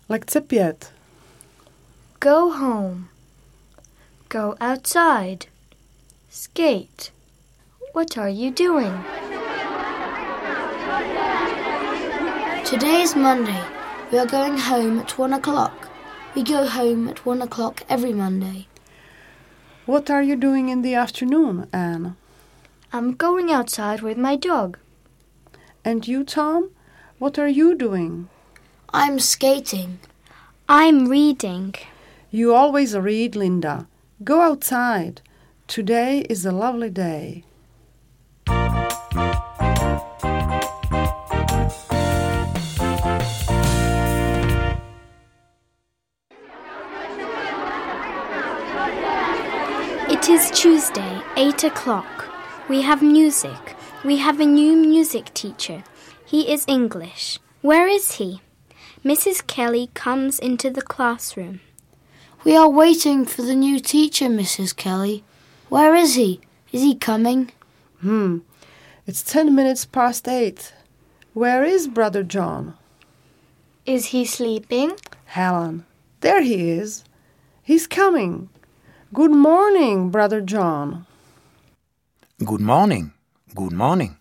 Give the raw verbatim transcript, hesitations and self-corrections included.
Lekce pět. Go home. Go outside. Skate. What are you doing? Today is Monday. We are going home at one o'clock. We go home at one o'clock every Monday. What are you doing in the afternoon, Anne? I'm going outside with my dog. And you, Tom? What are you doing? I'm skating. I'm reading. You always read, Linda. Go outside. Today is a lovely day. It is Tuesday, eight o'clock. We have music. We have a new music teacher. He is English. Where is he? Missus Kelly comes into the classroom. We are waiting for the new teacher, Missus Kelly. Where is he? Is he coming? Hmm. It's ten minutes past eight. Where is Brother John? Is he sleeping? Helen. There he is. He's coming. Good morning, Brother John. Good morning. Good morning.